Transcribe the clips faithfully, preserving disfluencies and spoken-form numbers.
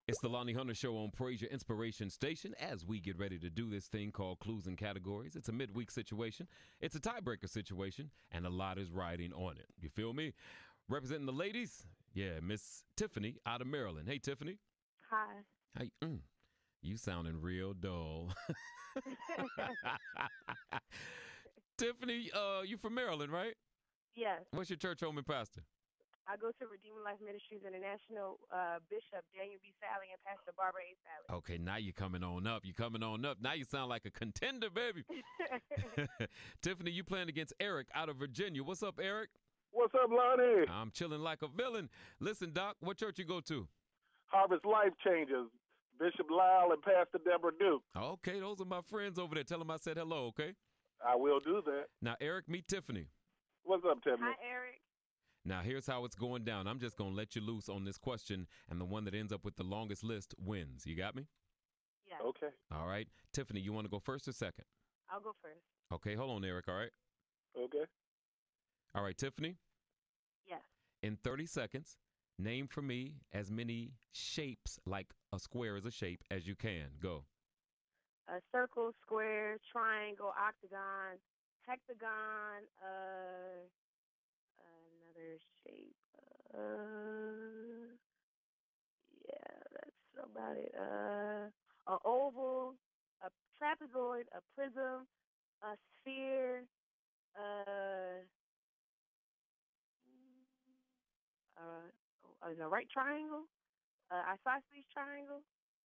It's the Lonnie Hunter Show on Praise Your Inspiration Station as we get ready to do this thing called Clues and Categories. It's a midweek situation. It's a tiebreaker situation, and a lot is riding on it. You feel me? Representing the ladies, yeah, Miss Tiffany out of Maryland. Hey, Tiffany. Hi. Hey, mm, you sounding real dull. Tiffany, uh, you from Maryland, right? Yes. What's your church home and pastor? I go to Redeeming Life Ministries International, uh, Bishop Daniel B. Sally and Pastor Barbara A. Sally. Okay, now you're coming on up. You're coming on up. Now you sound like a contender, baby. Tiffany, you playing against Eric out of Virginia. What's up, Eric? What's up, Lonnie? I'm chilling like a villain. Listen, Doc, what church you go to? Harvest Life Changers, Bishop Lyle and Pastor Deborah Duke. Okay, those are my friends over there. Tell them I said hello, okay? I will do that. Now, Eric, meet Tiffany. What's up, Tiffany? Hi, Eric. Now, here's how it's going down. I'm just going to let you loose on this question, and the one that ends up with the longest list wins. You got me? Yes. Okay. All right. Tiffany, you want to go first or second? I'll go first. Okay, hold on, Eric, all right? Okay. All right, Tiffany, Yes. in thirty seconds, name for me as many shapes, like a square is a shape, as you can. Go. A circle, square, triangle, octagon, hexagon, uh, another shape. Uh, yeah, that's about it. Uh, an oval, a trapezoid, a prism, a sphere, uh, uh, a right triangle, uh, isosceles triangle.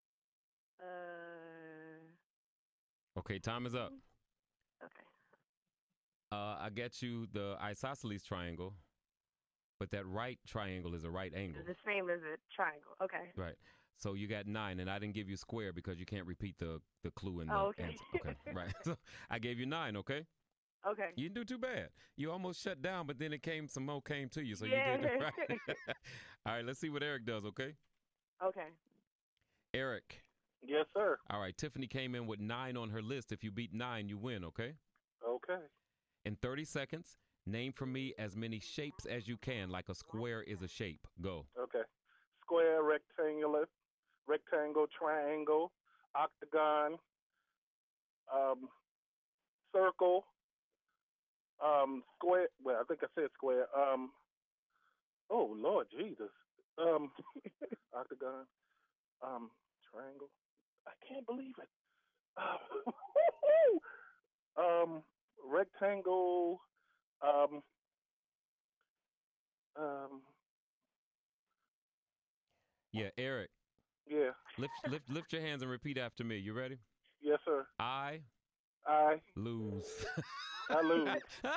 Uh, Okay, time is up. okay. Uh, I get you the isosceles triangle, but that right triangle is a right angle. The same as a triangle. Okay. Right. So you got nine, and I didn't give you square because you can't repeat the, the clue in the Oh, okay. answer. Okay, right. So I gave you nine, okay? Okay. You didn't do too bad. You almost shut down, but then it came, some more came to you, so Yeah. you did it right. All right, let's see what Eric does, okay? Okay. Eric. Yes, sir. All right, Tiffany came in with nine on her list. If you beat nine, you win, okay? Okay. In thirty seconds, name for me as many shapes as you can, like a square is a shape. Go. Okay. Square, rectangular, rectangle, triangle, octagon, um, circle, um, square. Well, I think I said square. Um, oh Lord Jesus. Um, octagon, um, triangle. I can't believe it. Uh, um, rectangle. Um, um, Yeah, Eric, yeah. lift lift lift your hands and repeat after me. You ready? Yes, sir. I I lose. I lose.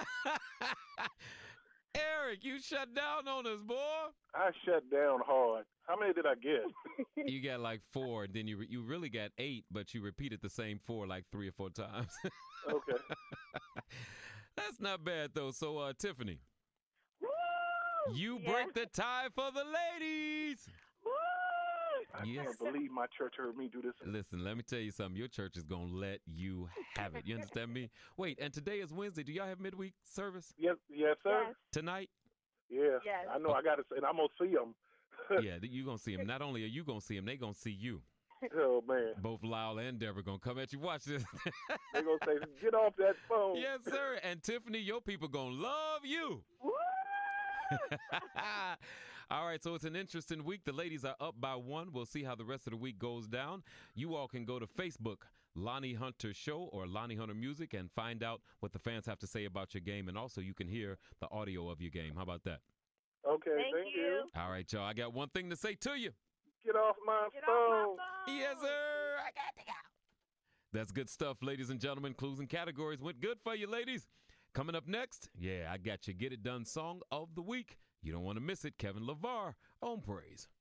Eric, you shut down on us, boy. I shut down hard. How many did I get? You got like four, and then you re- you really got eight, but you repeated the same four like three or four times. Okay. That's not bad though. So, uh, Tiffany, Woo! you Yeah. break the tie for the ladies. Woo! I Yes. can't believe my church heard me do this. Listen, let me tell you something. Your church is gonna let you have it. You understand me? Wait, and today is Wednesday. Do y'all have midweek service Yes, yes, sir. Yes. tonight? Yeah. Yes. I know. I got to say, and I'm gonna see them. Yeah, you gonna see them. Not only are you gonna see them, they gonna see you. Oh man, Both Lyle and Deborah gonna come at you. Watch this. they gonna say, "Get off that phone." Yes, sir. And Tiffany, your people gonna love you. Woo! All right, so it's an interesting week. The ladies are up by one. We'll see how the rest of the week goes down. You all can go to Facebook, Lonnie Hunter Show or Lonnie Hunter Music, and find out what the fans have to say about your game. And also, you can hear the audio of your game. How about that? Okay. Thank Thank, you. All right, y'all. I got one thing to say to you. Get off my Get phone. off my phone. Yes, sir. I got to go. That's good stuff, ladies and gentlemen. Clues and categories went good for you, ladies. Coming up next, yeah, I got you. Get It Done Song of the Week. You don't want to miss it. Kevin LeVar on Praise.